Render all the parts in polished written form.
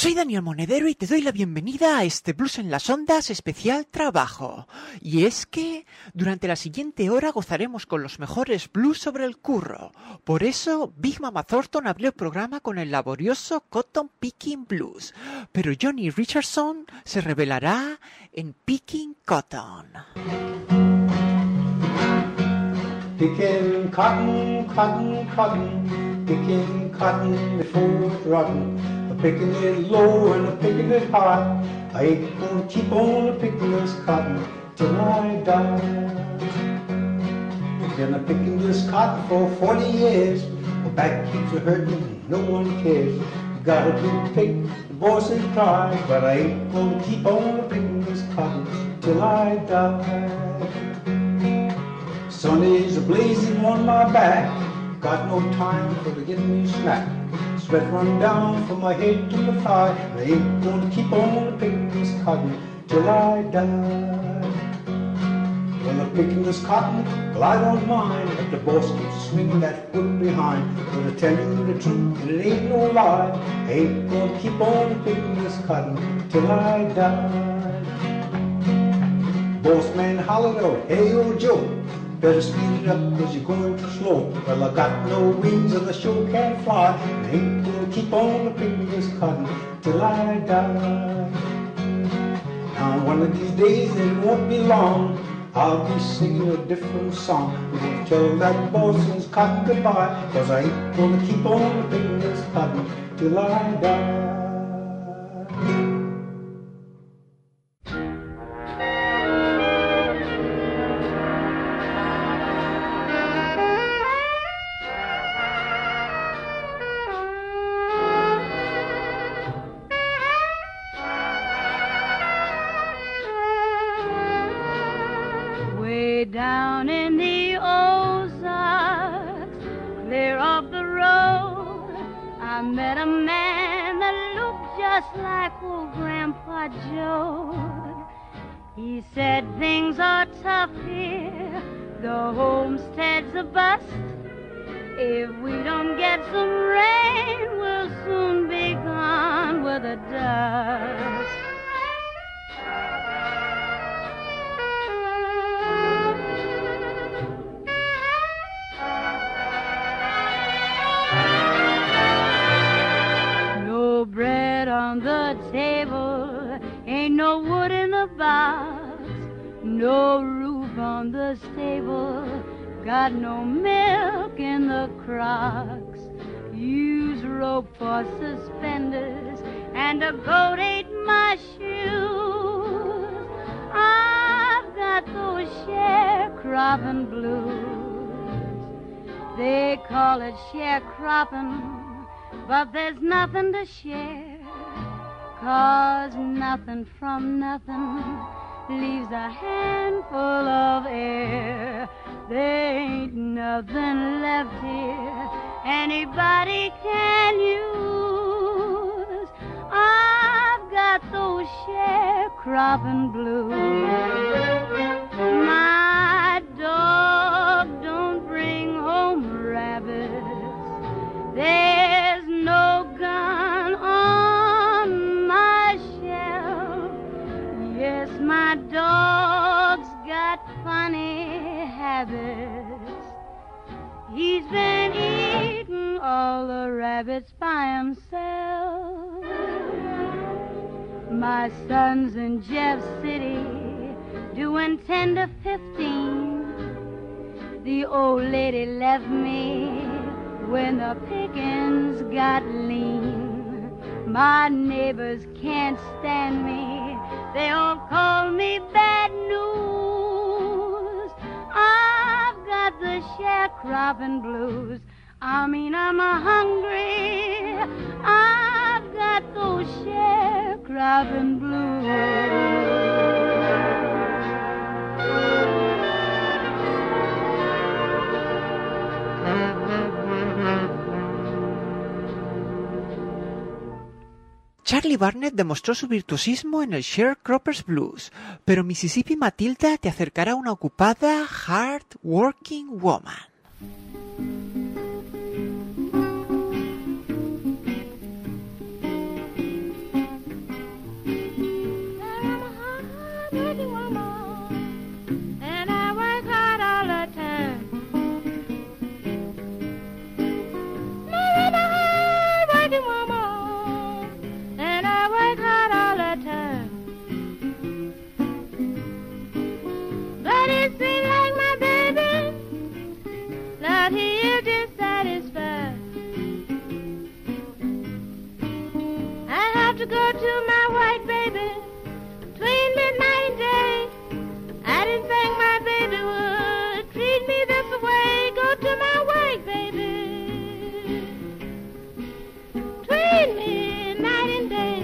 Soy Daniel Monedero y te doy la bienvenida a este Blues en las Ondas especial trabajo. Y es que durante la siguiente hora gozaremos con los mejores blues sobre el curro. Por eso Big Mama Thornton abrió el programa con el laborioso Cotton Picking Blues. Pero Johnny Richardson se revelará en Picking Cotton. Picking cotton, cotton, cotton, picking cotton before it's rotten. I'm picking it low and I'm picking it high. I ain't gonna keep on picking this cotton till I die. Been picking this cotton for 40 years. My back keeps hurting, no one cares. You gotta do pick, the voices cry, but I ain't gonna keep on picking this cotton till I die. Sun is blazing on my back, got no time for to get me snack. Sweat run down from my head to the thigh, I ain't gonna keep on picking this cotton till I die. When I'm picking this cotton, well I don't mind, but the boss keeps swinging that whip behind. Gonna tell you the truth, and it ain't no lie, I ain't gonna keep on picking this cotton till I die. Boss man hollered out, hey old Joe, better speed it up cause you're going too slow. Well, I got no wings and the show can't fly. I ain't gonna keep on picking this cotton till I die. Now one of these days, and it won't be long, I'll be singing a different song. I'm gonna tell that boss his cotton goodbye, cause I ain't gonna keep on picking this cotton till I die. Down in the Ozarks, clear off the road, I met a man that looked just like old Grandpa Joe. He said things are tough here, the homestead's a bust. If we don't get some rain, we'll soon be gone with the dust. Bread on the table, ain't no wood in the box, no roof on the stable, got no milk in the crocks. Use rope for suspenders, and a goat ate my shoes. I've got those sharecropping blues. They call it sharecropping, but there's nothing to share, 'cause nothing from nothing leaves a handful of air. There ain't nothing left here anybody can use. I've got those sharecropping blues. My dog don't bring home rabbits. There's no gun on my shelf. Yes, my dog's got funny habits. He's been eating all the rabbits by himself. My son's in Jeff City doing 10 to 15. The old lady left me when the pickings got lean. My neighbors can't stand me, they all call me bad news. I've got the sharecropping blues, I'm hungry. I've got those sharecropping blues. Charlie Barnet demostró su virtuosismo en el Sharecroppers Blues, pero Mississippi Matilda te acercará a una ocupada, hard-working woman. love to go to my white baby between midnight and day. I didn't think my baby would treat me this way. Go to my white baby between midnight and day.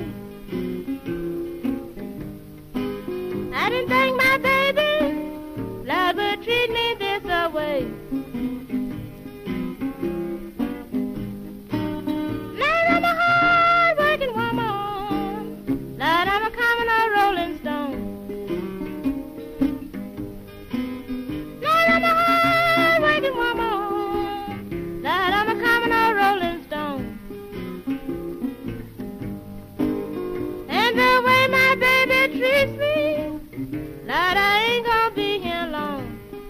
I didn't think my baby love would treat me this way. Lord, I'm a hard-working woman. Lord, I'm a common old rolling stone. Lord, I'm a hard-working woman. Lord, I'm a common old rolling stone. And the way my baby treats me, Lord, I ain't gonna be here long.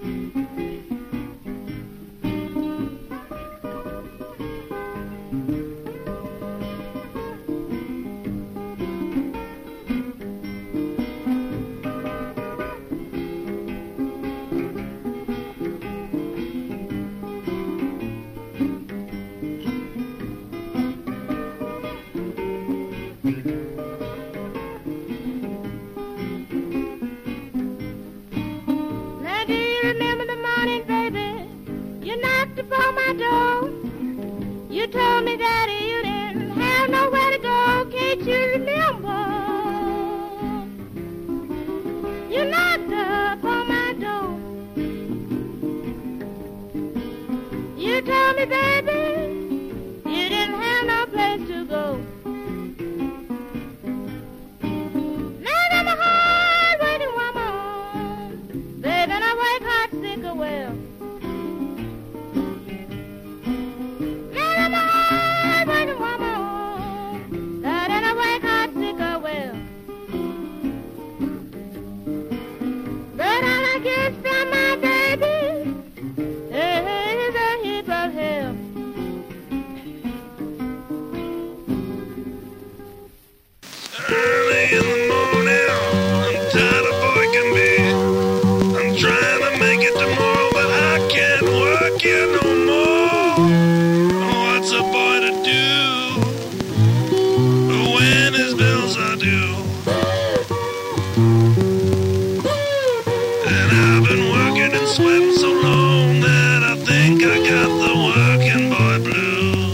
Now do you remember the morning, baby? You knocked upon my door. You told me, Daddy, you didn't have nowhere to go. Can't you remember? You knocked upon my door. You told me, baby, you didn't have no place to go. Now I'm a hard-working woman, baby, and I work hard, sick or well. Now I'm a hard-working woman, Lord, and I work hard, sick or well. But all I get from my baby is a heap of hell. Early in the morning, I'm tired of boy can be. I'm trying to make it tomorrow, but I can't work here no more. What's a boy to do when his bills are due? And I've been working and sweating so long that I think I got the working boy blues.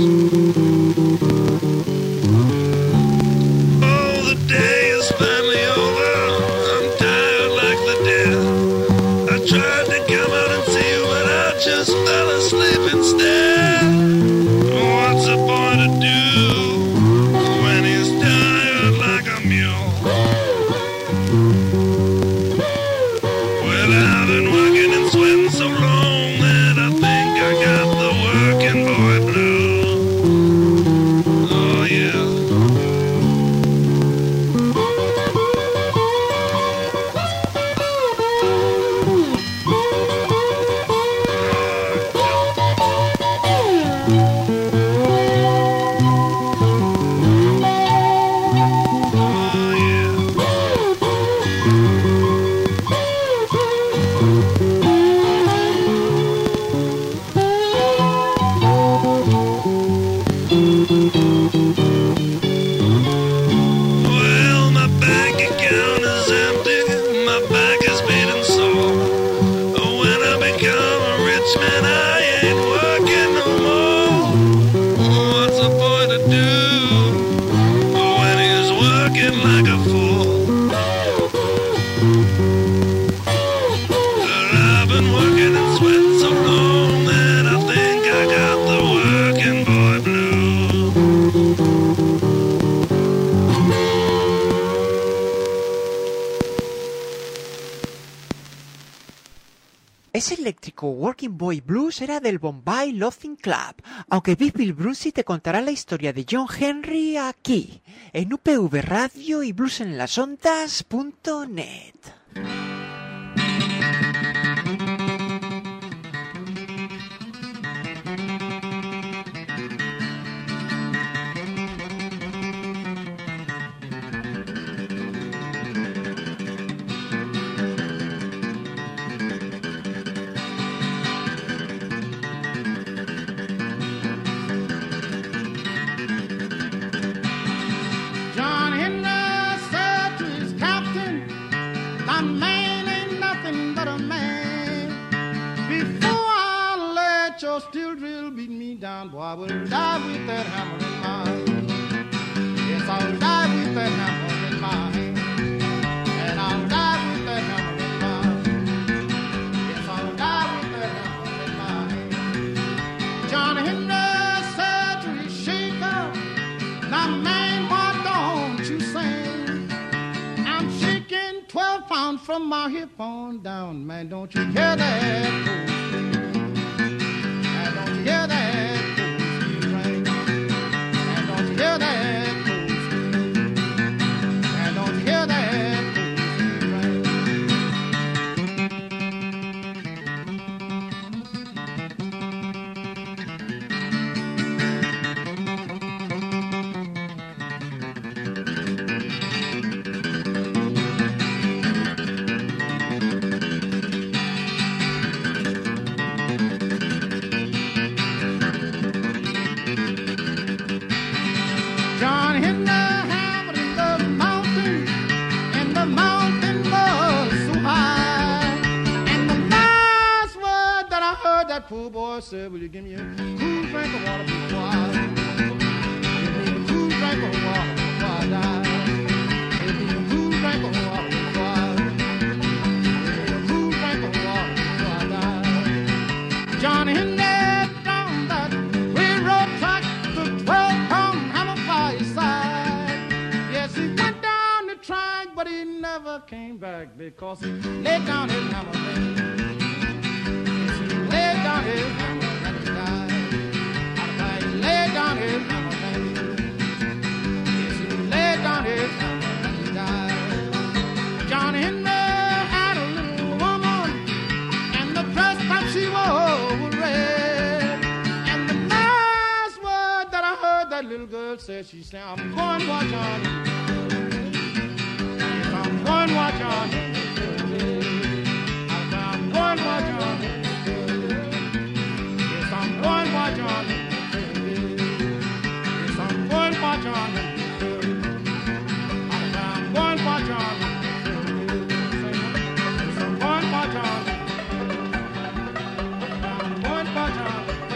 Oh, the day is finally over. I'm tired like the dead. I tried to come out and see you, but I just fell asleep instead. What's a boy to do when he's tired like a mule? Well, I've been working and sweating so long that I think I got the working boy blues. Oh, yeah. Well, my bank account is empty, my back is beating sore. When I become a rich man, I ain't working no more. What's a boy to do when he's working like a fool? I've been working and sweating so long that I think I got the working boy blues. Ese eléctrico Working Boy Blues era del Bombay Loafing Club, aunque Big Bill Brucey te contará la historia de John Henry aquí, en UPV Radio y bluesenlasondas.net. mine, boy, I will die with that hammer in my hand. Yes, I'll die with that hammer in my hand. And I'll die with that hammer in my hand. Yes, I'll die with that hammer in my hand. John Henry said to his shaker, now man, why don't you sing? I'm shaking 12 pounds from my hip on down, man, don't you hear that? Man, don't you hear that? Man, don't you hear that? Man, don't you hear that? John Henry hammered in the mountain, and the mountain was so high. And the last word that I heard that poor boy said, will you give me a cool drink of water before I give me a cool drink of water before I die. Give me a cool drink of water before I give me a cool drink of water before I die. John Henry down that railroad track, the 12-pound hammer by his side. Yes, he went down the track, but he never came back because he laid down his hammer. Yes, he laid down his hammer and he died. He laid down his hammer and he died. Yes, he laid down his hammer and he died. John Henry had a little woman, and the dress that she wore was red. And the last word that I heard that little girl said, she said, I'm going to watch on you. Yes, I'm going to watch on you. I'm going to watch on you. Yes, I'm going to watch on you. Yes, I'm going to watch on you. I'm going to watch on you. Yes, I'm going to watch on you. I'm going to watch on you.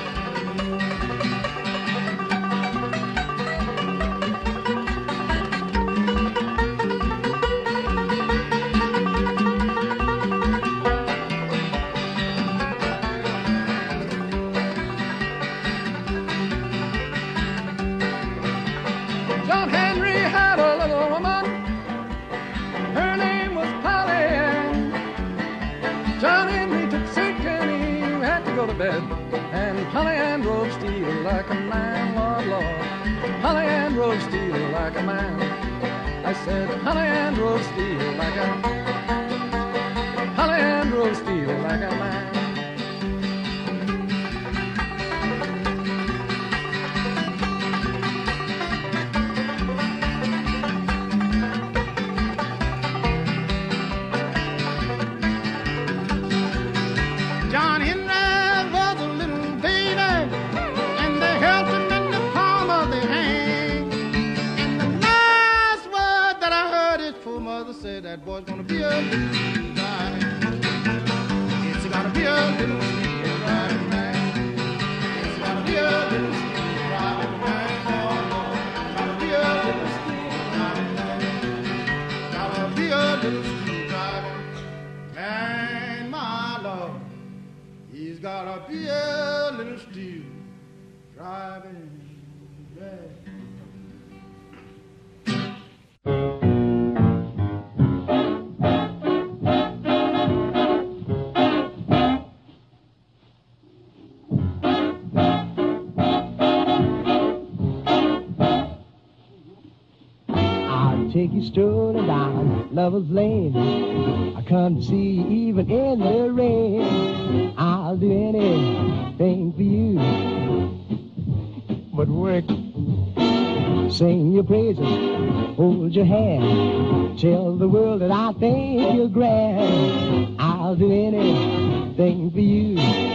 John Henry had a little woman. Her name was Polly Ann. John Henry took sick and he had to go to bed. And Polly Ann drove steel like a man, Lord, Lord. Polly Ann drove steel like a man. I said, Polly Ann drove steel like a... Polly Ann drove steel like a man. John Henry was a little baby, and they held him in the palm of their hand. And the last word that I heard his poor mother say, that boy's gonna be a little guy. It's gonna be a little driving man. It's gonna be a little driving man. Oh, Lord. Gotta be a little driving man. Gotta be a little driving man, my Lord. He's gotta be a little steel driving man. I'll take you strolling down Lover's Lane. I come to see you even in the rain. I'll do anything for you but work. Sing your praises, hold your hand, tell the world that I think you're grand. I'll do anything for you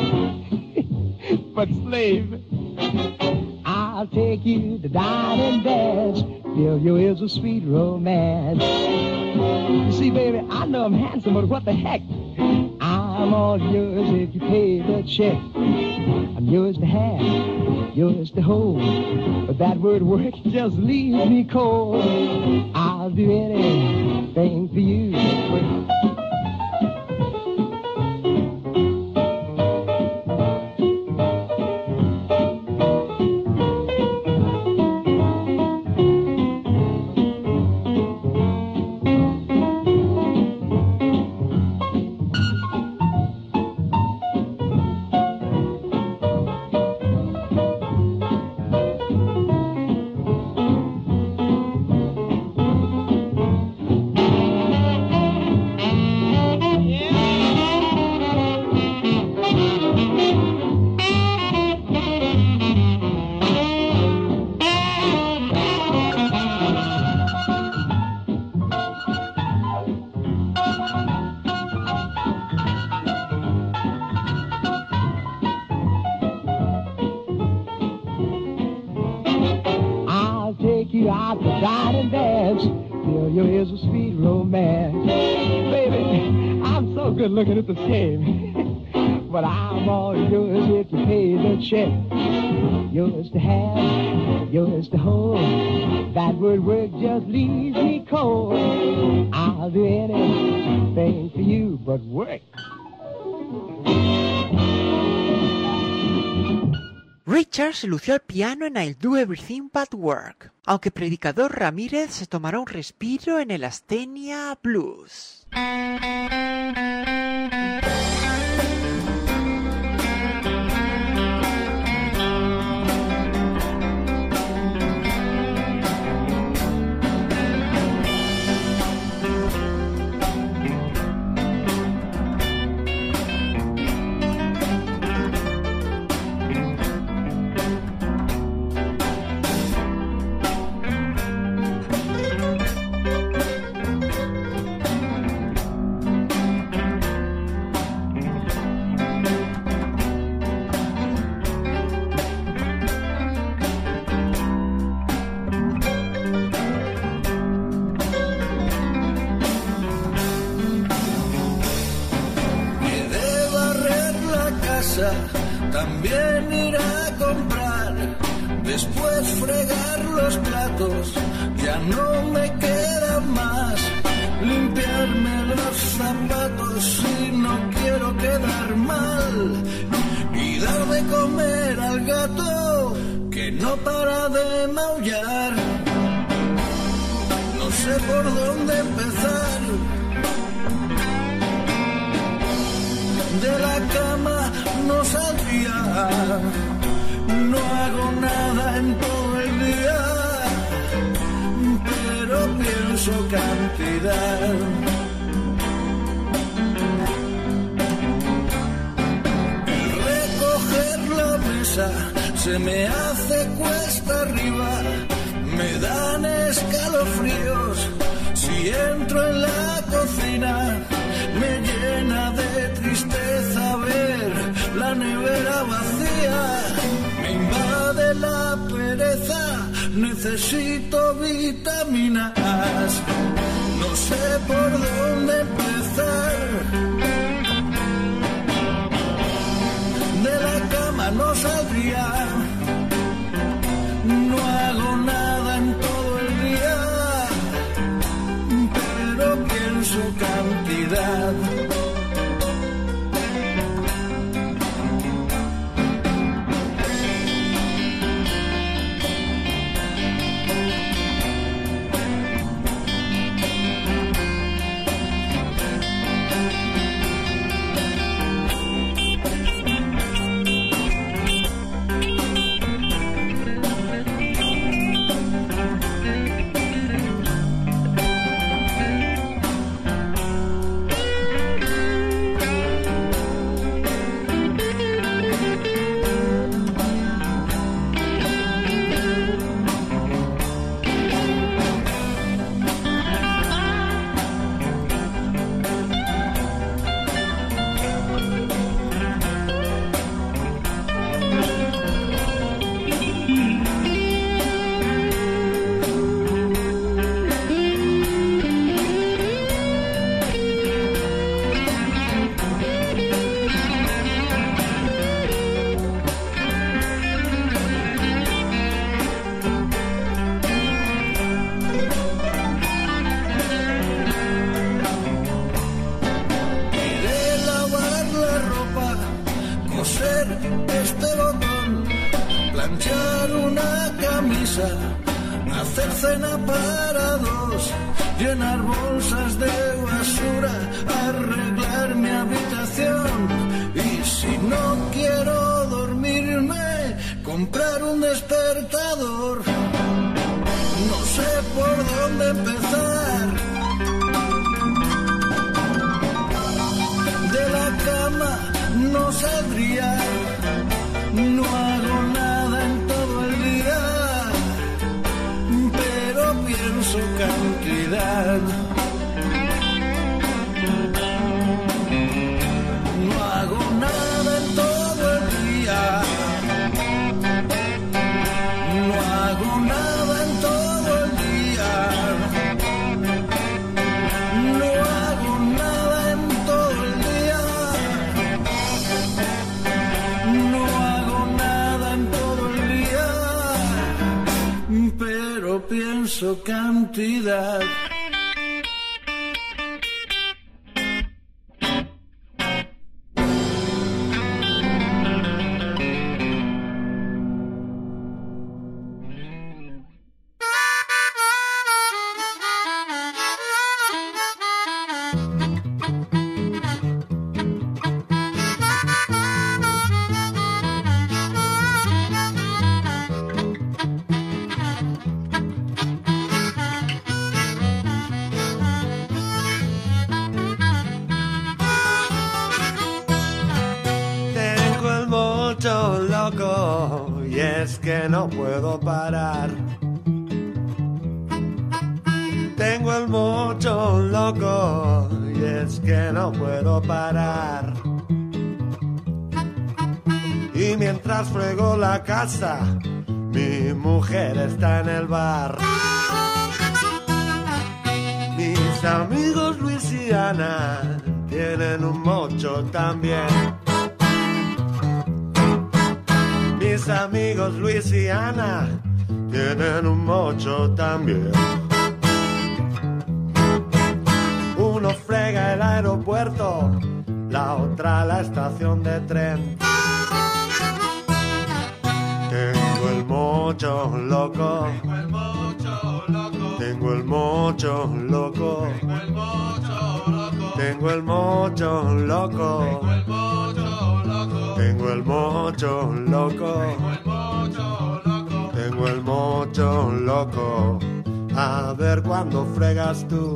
but slave. I'll take you to dine and dance, fill your ears with sweet romance. You see, baby, I know I'm handsome, but what the heck? I'm all yours if you pay the check. I'm yours to have, yours to hold. But that word work just leaves me cold. I'll do anything for you. You out to dine and dance, till your ears a sweet romance. Baby, I'm so good looking at the same, but I'm all yours if you pay the check. Yours to have, yours to hold. That word work just leaves me cold. I'll do anything for you but work. Richard se lució al piano en I'll Do Everything But Work, aunque Predicador Ramírez se tomará un respiro en el Asthenia Blues. También ir a comprar, después fregar los platos, ya no me queda más. Limpiarme los zapatos si no quiero quedar mal. Y dar de comer al gato que no para de maullar. No sé por dónde empezar. De la cama no saldría, no hago nada en todo el día, pero pienso cantidad. El recoger la mesa se me hace cuesta arriba, me dan escalofríos si entro en la cocina. Me llena de tristeza ver la nevera vacía. Me invade la pereza, necesito vitaminas. No sé por dónde empezar. De la cama no saldría, no hago nada en todo el día, pero pienso cantidad. cena para dos, llenar bolsas de basura, arreglar mi habitación. Y si no quiero dormirme, comprar un despertador. No sé por dónde empezar. De la cama no saldría, no hago nada en todo el día, pero pienso cantidad. No hago nada en todo el día, no hago nada en todo el día, no hago nada en todo el día, no hago nada en todo el día, pero pienso cantidad. Loco, y es que no puedo parar. Tengo el mocho loco, y es que no puedo parar. Y mientras frego la casa, mi mujer está en el bar. Mis amigos Luis y Ana tienen un mocho también. Mis amigos Luis y Ana tienen un mocho también. Uno frega el aeropuerto, la otra la estación de tren. Tengo el mocho loco, tengo el mocho loco, tengo el mocho loco, tengo el mocho loco, tengo el mocho loco. A ver cuándo fregas tú.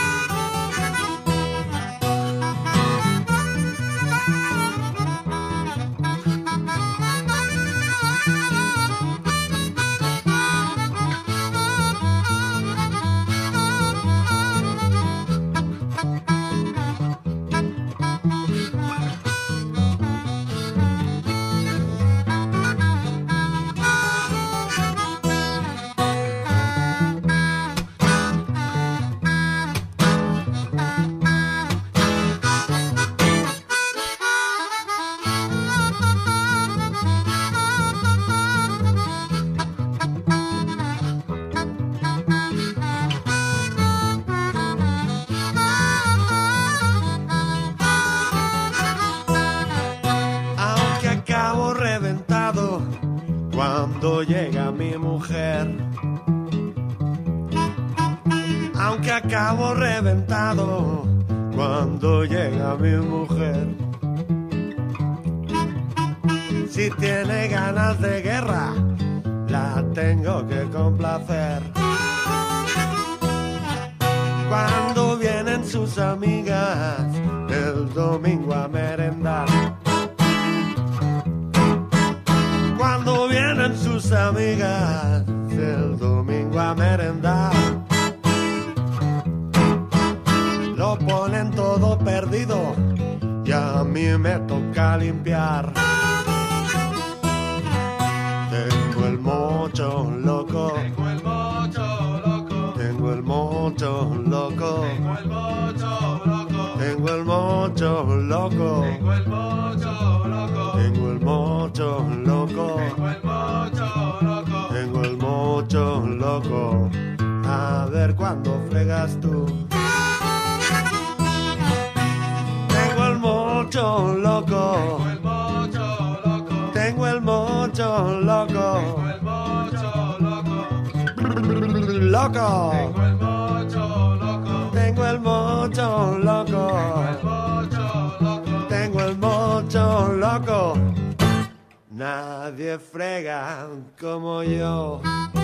Cuando llega mi mujer, aunque acabo reventado cuando llega mi mujer. Si tiene ganas de guerra, la tengo que complacer. Cuando vienen sus amigas el domingo a merendar, cuando vienen sus amigas el domingo a merendar, lo ponen todo perdido y a mí me toca limpiar. Tengo el mocho loco, tengo el mocho loco, tengo el mocho loco, tengo el mocho loco, tengo el mocho loco, tengo el mocho loco, tengo el mocho loco. A ver cuándo fregas tú. Tengo el mocho loco, tengo el mocho loco, loco. Tengo el mocho loco. Tengo el mocho loco. Nadie frega como yo.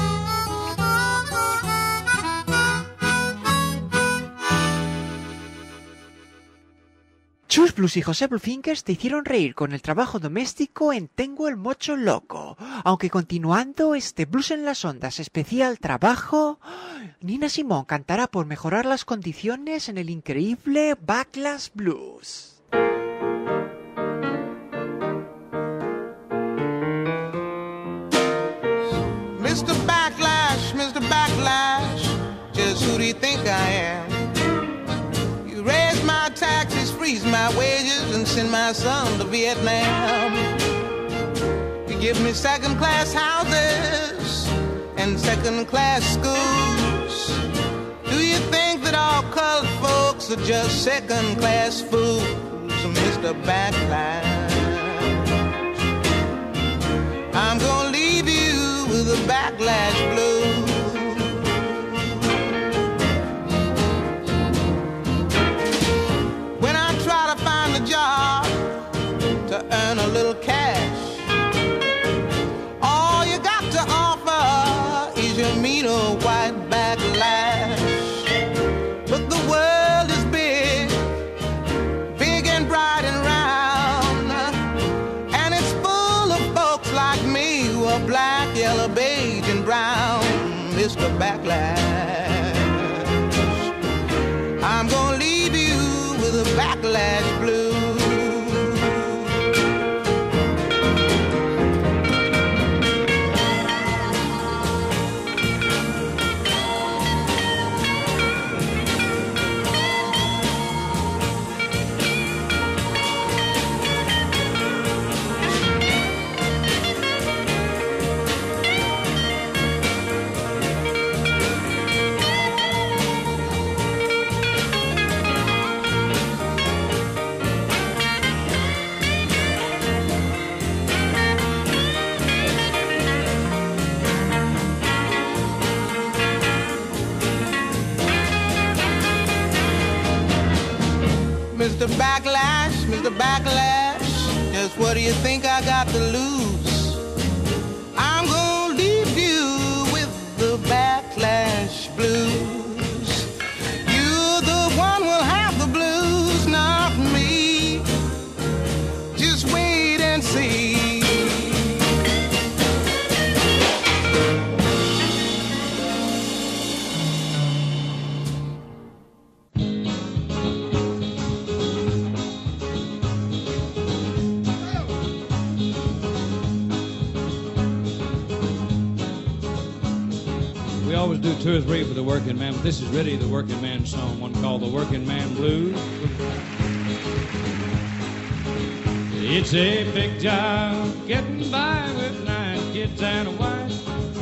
Chus Blues y José Bluefingers te hicieron reír con el trabajo doméstico en Tengo el Mocho Loco. Aunque continuando este Blues en las Ondas especial trabajo, Nina Simone cantará por mejorar las condiciones en el increíble Backlash Blues. Mr. Backlash, just who do you think I am? You raise my taxes, freeze my wages, and send my son to Vietnam. You give me second-class houses and second-class schools. Do you think that all colored folks are just second-class fools, Mr. Backlash? I'm gonna leave you with a backlash blues. When I try to find a job to earn a little cash, all you got to offer is your mean old white backlash. But the world is big, big and bright and round, and it's full of folks like me who are black, yellow, beige, and brown, Mr. Backlash. I'm gonna leave you with a backlash blues. Mr. Backlash, just what do you think I got to lose? I'm gonna leave you with the backlash blues. You're the one who'll have the blues, not me. Just wait and see. Always do 2 or 3 for the working man, but this is really the working man song, one called the Working Man Blues. It's a big job getting by with 9 kids and a wife.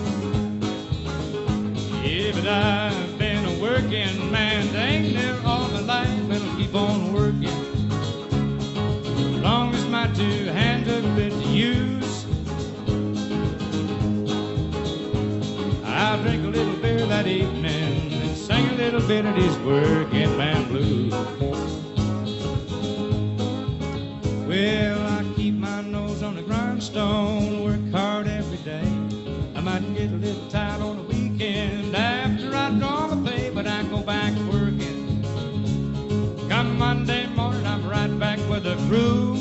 Yeah, but I've been a working man dang near all my life, and I'll keep on working as long as my 2 hands are fit to use. I'll drink a little beer that evening and sing a little bit of these working man blues. Well, I keep my nose on the grindstone, work hard every day. I might get a little tired on the weekend after I draw the pay, but I go back working. Come Monday morning, I'm right back with the crew.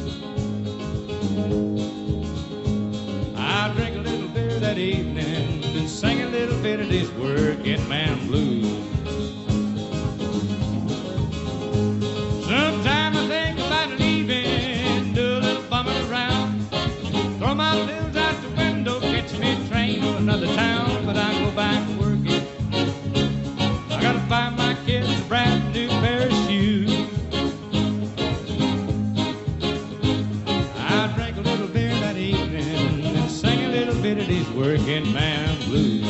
I'll drink a little beer that evening and sing a little bit of this working man blues. Sometimes I think about leaving, do a little bumming around, throw my bills out the window, catch me a train to another town, but I go back working. I gotta buy my kids a brand new pair of shoes. I drank a little beer that evening and sang a little bit of these working man blues.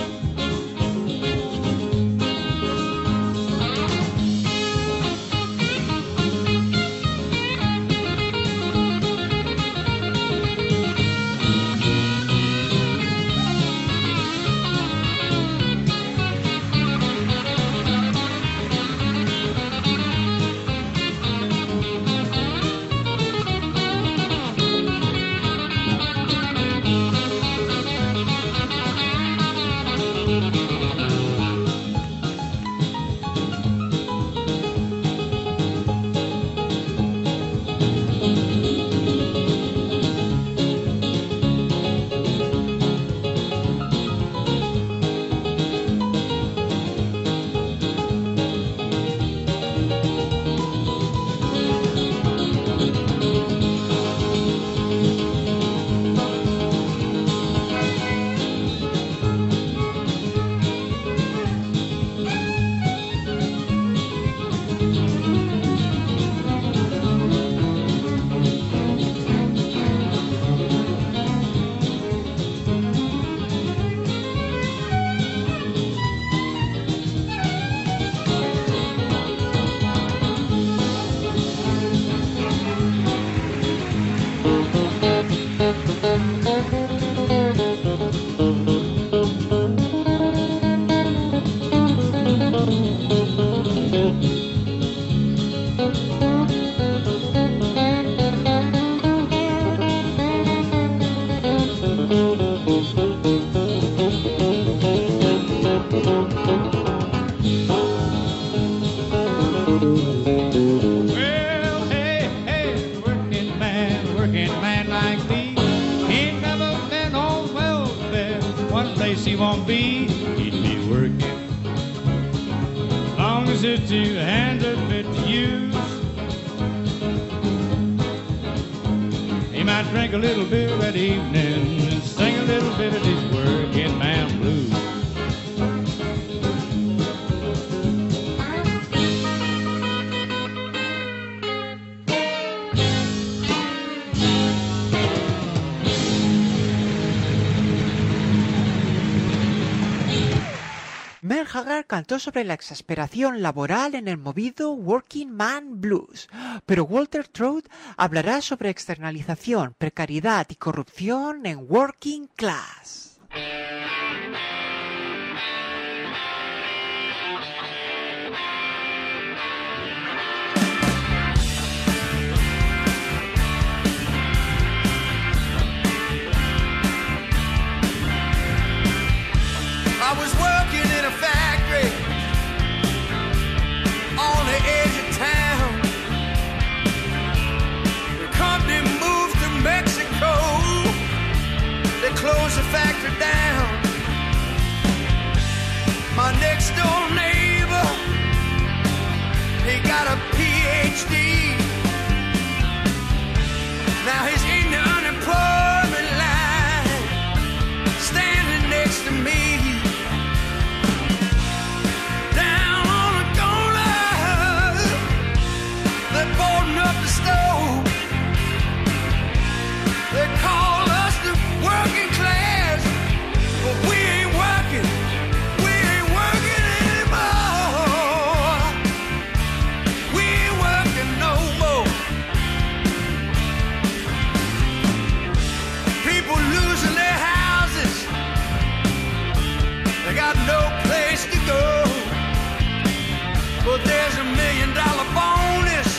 easy to handle, fit to use. He might drink a little beer that evening and sing a little bit of his working man blues. Merle Haggard cantó sobre la exasperación laboral en el movido Working Man Blues, pero Walter Trout hablará sobre externalización, precariedad y corrupción en Working Class. I was working in a factory on the edge of town. The company moved to Mexico. They closed the factory down. My next door neighbor, he got a PhD. Now he's in the unemployment line, standing next to me. They call us the working class, but we ain't working anymore. We ain't working no more. People losing their houses, they got no place to go. But there's $1 million bonus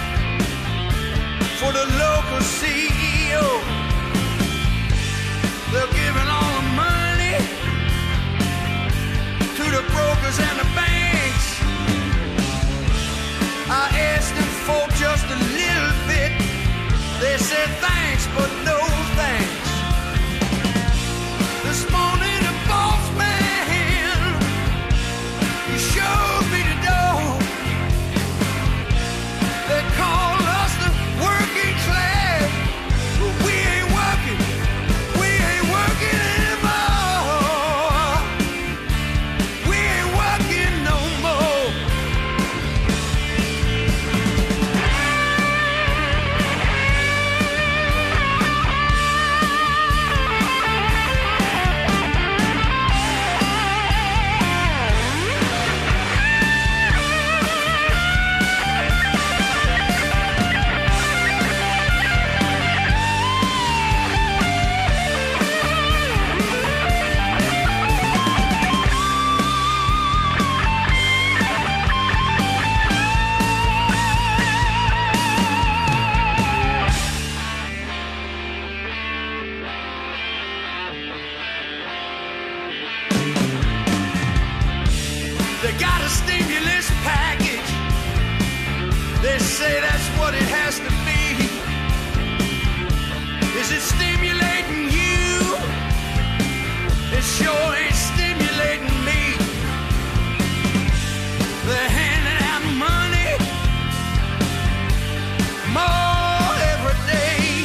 for the local CEO. They're giving all the money to the brokers and the banks. I asked them for just a little bit. They said thanks, but no thanks. This morning the boss man, he showed me the door. They call us the working class, but we ain't working anymore. We ain't working no more. They got a stimulus package. They say that's what it has to be. Is it stimulating you? It sure ain't stimulating me. They're handing out money more every day.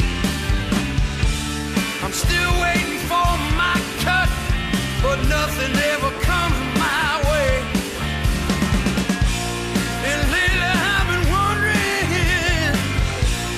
I'm still waiting for my cut, but nothing ever comes my way. And lately I've been wondering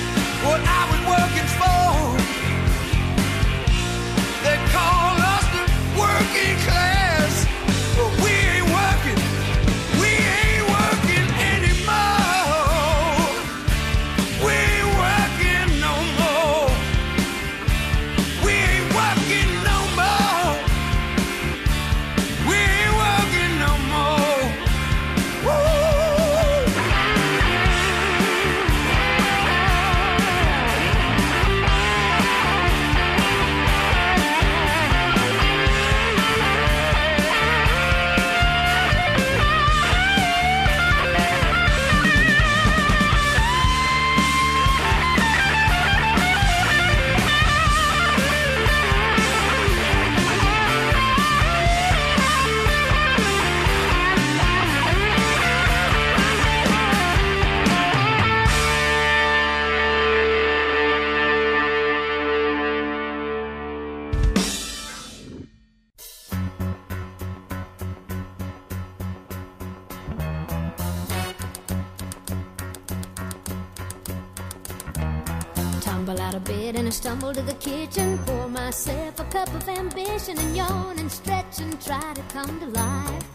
Tumble out of bed and I stumble to the kitchen, pour myself a cup of ambition and yawn and stretch and try to come to life.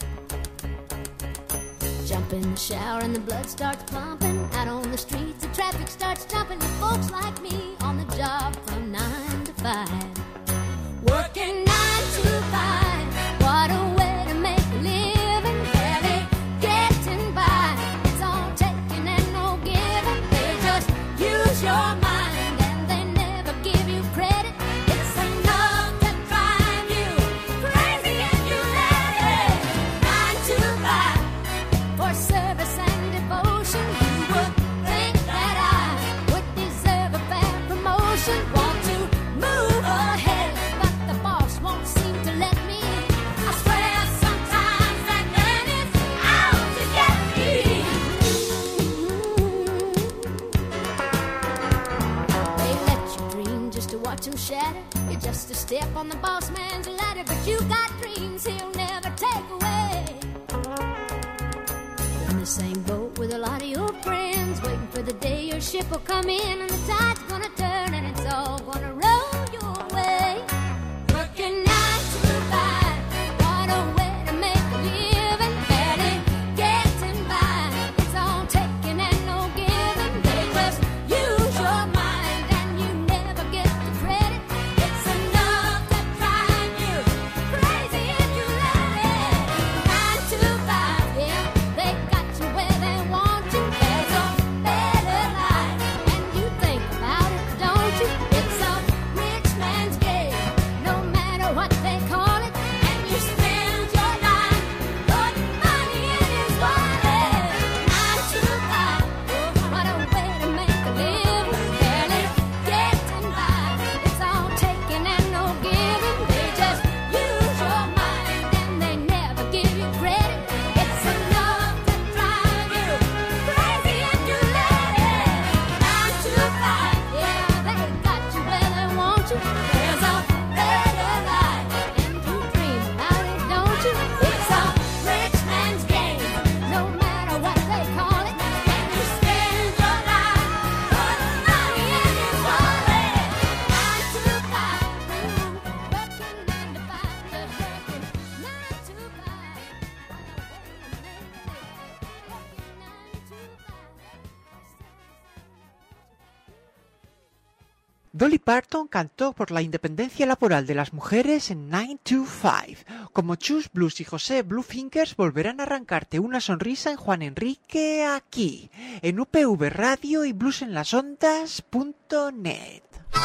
Jump in the shower and the blood starts pumping. Out on the streets the traffic starts jumping with folks like me on the job from 9 to 5. Working 9 to 5, what a way to make a living. Barely getting by, it's all taking and no giving. They just use your mind. You're just a step on the boss man's ladder, but you got dreams he'll never take away. In the same boat with a lot of your friends, waiting for the day your ship will come in and the tide's gonna turn and it's all gonna roll your way. Working 9 to 5, what a way to make a living. Barely getting by, it's all taking and no giving. They just use your mind. Dolly Parton cantó por la independencia laboral de las mujeres en 9 to 5. Como Chus Blues y José Bluefingers volverán a arrancarte una sonrisa en Juan Enrique aquí, en UPV Radio y bluesenlasondas.net.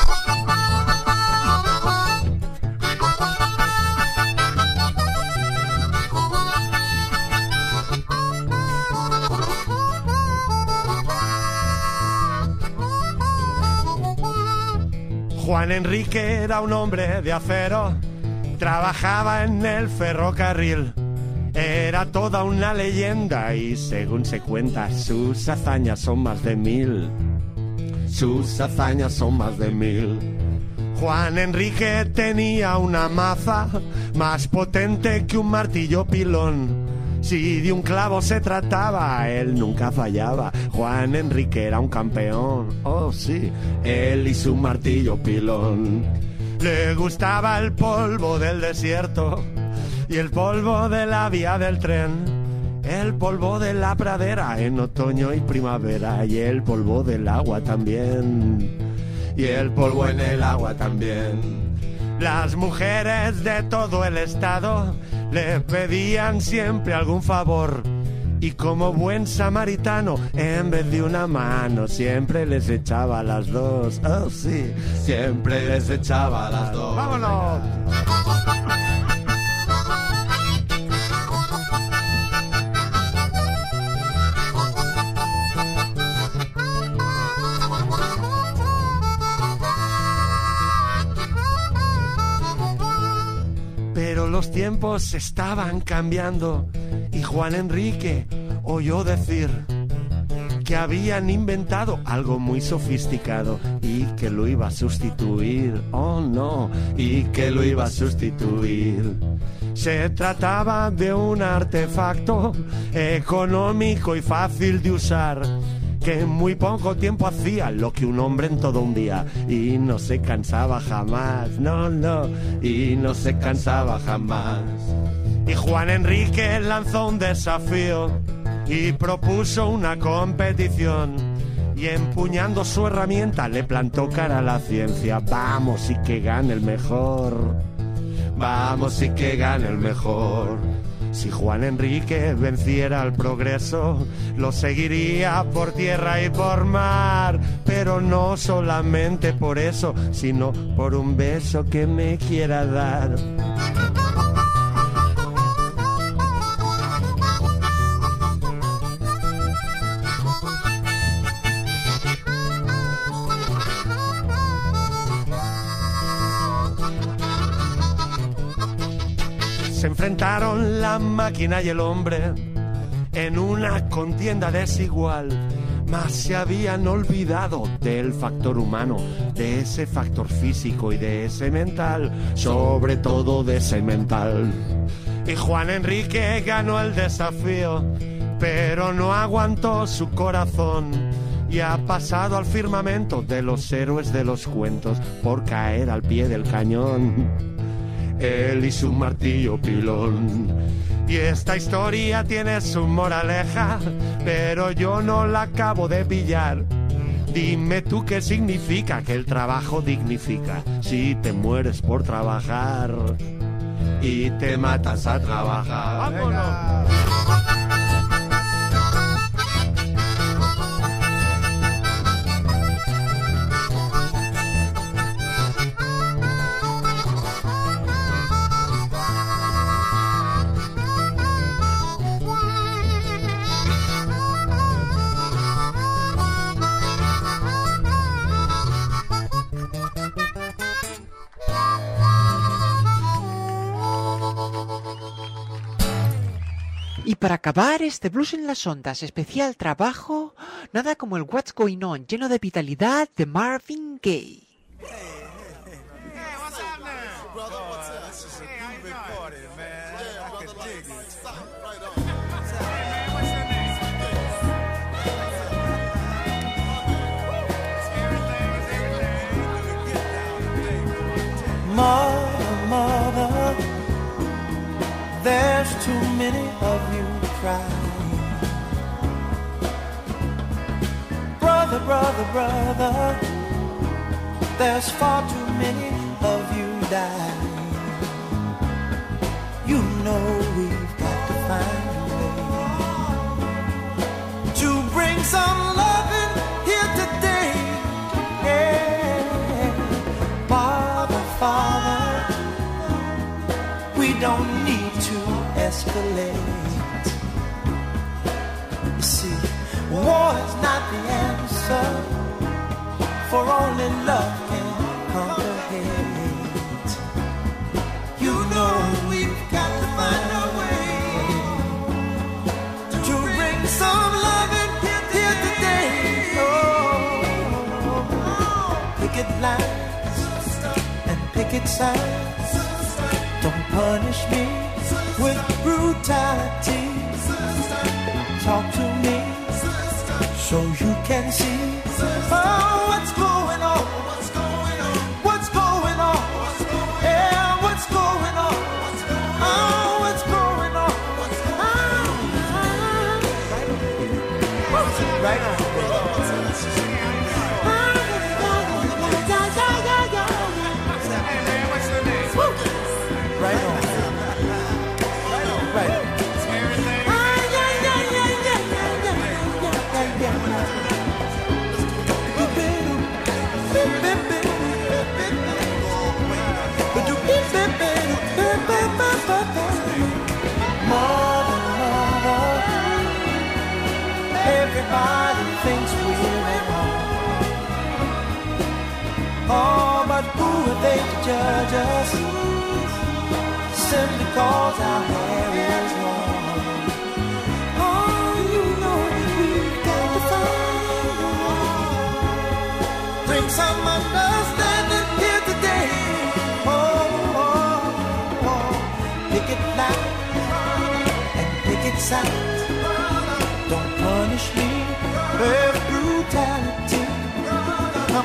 Juan Enrique era un hombre de acero, trabajaba en el ferrocarril. Era toda una leyenda y según se cuenta sus hazañas son más de 1000. Sus hazañas son más de 1000. Juan Enrique tenía una maza más potente que un martillo pilón. Si de un clavo se trataba, él nunca fallaba. Juan Enrique era un campeón, oh sí, él y su martillo pilón. Le gustaba el polvo del desierto y el polvo de la vía del tren, el polvo de la pradera en otoño y primavera y el polvo del agua también, y el polvo en el agua también. Las mujeres de todo el estado le pedían siempre algún favor y como buen samaritano, en vez de una mano, siempre les echaba las dos. Oh sí, siempre les echaba las dos. ¡Vámonos! Pero los tiempos estaban cambiando y Juan Enrique oyó decir que habían inventado algo muy sofisticado y que lo iba a sustituir. Oh no, y que lo iba a sustituir. Se trataba de un artefacto económico y fácil de usar que en muy poco tiempo hacía lo que un hombre en todo un día y no se cansaba jamás, no, y no se cansaba jamás. Y Juan Enrique lanzó un desafío y propuso una competición y empuñando su herramienta le plantó cara a la ciencia. Vamos y que gane el mejor, vamos y que gane el mejor. Si Juan Enrique venciera al progreso, lo seguiría por tierra y por mar, pero no solamente por eso, sino por un beso que me quiera dar. Se enfrentaron la máquina y el hombre en una contienda desigual, mas se habían olvidado del factor humano, de ese factor físico y de ese mental, sobre todo de ese mental. Y Juan Enrique ganó el desafío, pero no aguantó su corazón y ha pasado al firmamento de los héroes de los cuentos por caer al pie del cañón. Él y su martillo pilón. Y esta historia tiene su moraleja, pero yo no la acabo de pillar. Dime tú qué significa que el trabajo dignifica si te mueres por trabajar y te matas a trabajar. ¡Vámonos! Y para acabar este Blues en las Ondas especial trabajo, nada como el What's Going On lleno de vitalidad de Marvin Gaye. Mother, there's too many of you crying. Brother, brother, brother, there's far too many of you dying. You know we've got to find a way to bring some loving here today. Yeah. Father, we don't need to escalate. You see, war is not the answer, for only love can conquer hate. You know we've got to find a way to bring some loving here today. Oh, picket lines and picket signs, don't punish me with brutality. Talk to me so you can see what's going on. What's going on? Yeah, what's going on? Oh, what's going on? Right on. Right on. Right on. Mother, everybody thinks we're at home. Oh, but who are they to judge us? Simply cause our hair is long. Oh, you know we've got to find. Bring some understanding here today. Picket line and picket signs, don't punish me with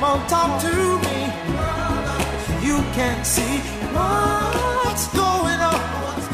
Come on, talk to me. You can see what's going on.